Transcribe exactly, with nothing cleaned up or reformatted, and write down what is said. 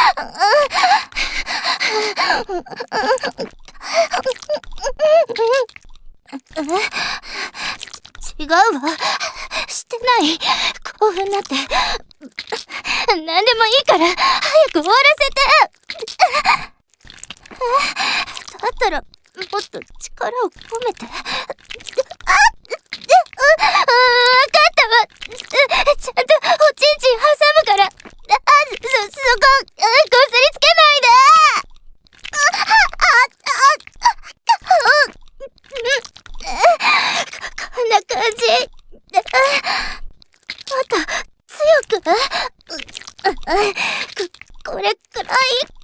違うわ。してない。興奮なんて。何でもいいから、早く終わらせて。だったら、もっと力を込めて。あっ、わかったわ。ちゃんとおちんちん挟むから。あ、そ、そこ、こすりつけないで。こんな感じ。もっと強く。こ、これくらい。